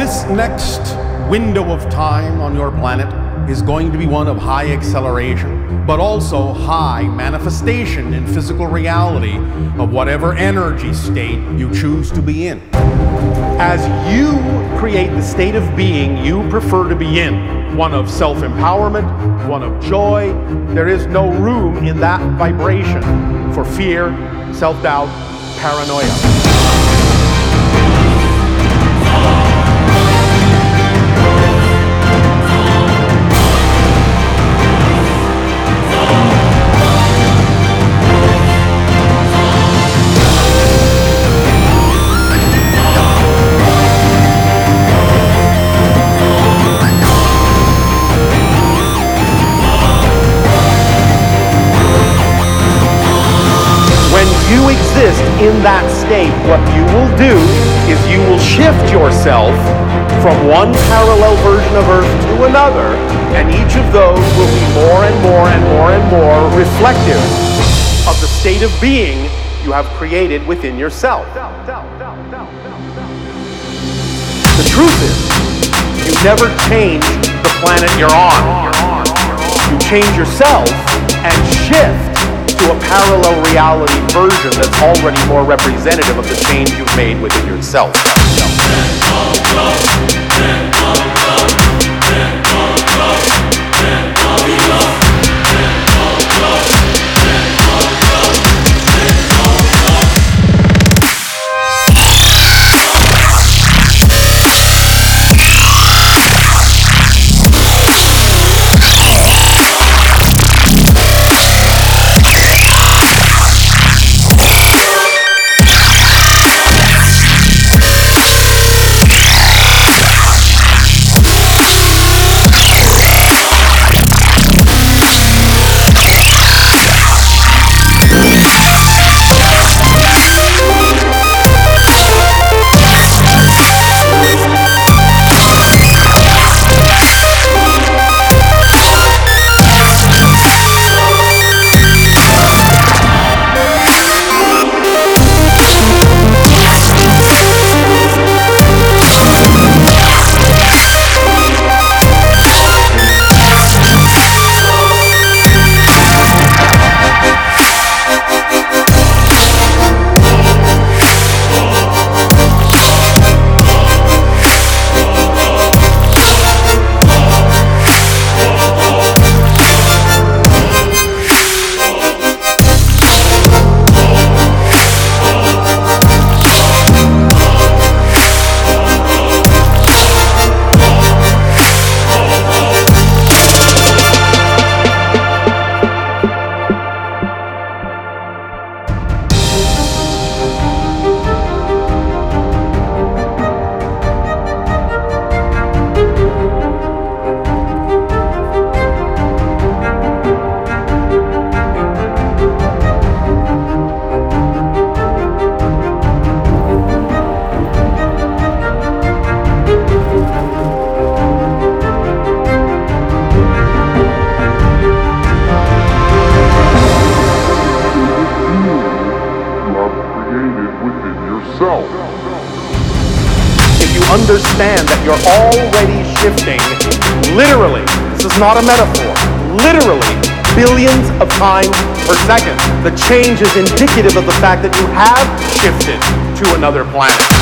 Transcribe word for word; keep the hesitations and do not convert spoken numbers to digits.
This next window of time on your planet is going to be one of high acceleration, but also high manifestation in physical reality of whatever energy state you choose to be in. As you create the state of being you prefer to be in, one of self-empowerment, one of joy, there is no room in that vibration for fear, self-doubt, paranoia. You exist in that state, what you will do is you will shift yourself from one parallel version of Earth to another, and each of those will be more and more and more and more reflective of the state of being you have created within yourself. The truth is, you never change the planet you're on. You change yourself and shift to a parallel reality version that's already more representative of the change you've made within yourself. If you understand that you're already shifting, literally, this is not a metaphor, literally billions of times per second, the change is indicative of the fact that you have shifted to another planet.